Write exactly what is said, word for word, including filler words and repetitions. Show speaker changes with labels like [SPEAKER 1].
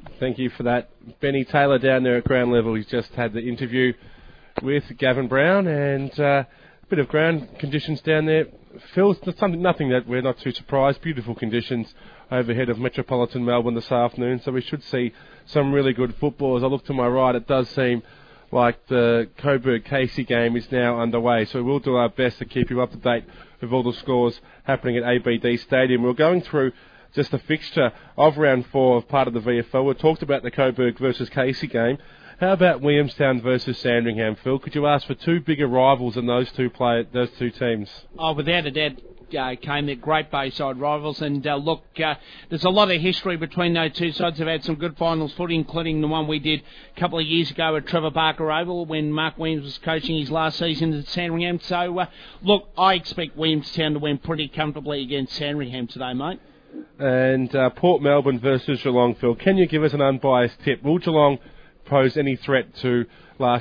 [SPEAKER 1] Thank you for that. Benny Taylor down there at ground level. He's just had the interview with Gavin Brown, and uh, a bit of ground conditions down there. Phil, something, nothing that we're not too surprised. Beautiful conditions overhead of Metropolitan Melbourne this afternoon, so we should see some really good football. As I look to my right, it does seem like the Coburg-Casey game is now underway, so we'll do our best to keep you up to date with all the scores happening at A B D Stadium. We're going through just the fixture of round four of part of the V F L. We talked about the Coburg versus Casey game. How about Williamstown versus Sandringham, Phil? Could you ask for two bigger rivals in those two play those two teams?
[SPEAKER 2] Oh, without a doubt, uh, came they're great Bayside rivals, and uh, look, uh, there's a lot of history between those two sides. They've had some good finals footy, including the one we did a couple of years ago at Trevor Barker Oval when Mark Williams was coaching his last season at Sandringham. So, uh, look, I expect Williamstown to win pretty comfortably against Sandringham today, mate.
[SPEAKER 1] And uh, Port Melbourne versus Geelong, Phil. Can you give us an unbiased tip? Will Geelong pose any threat to last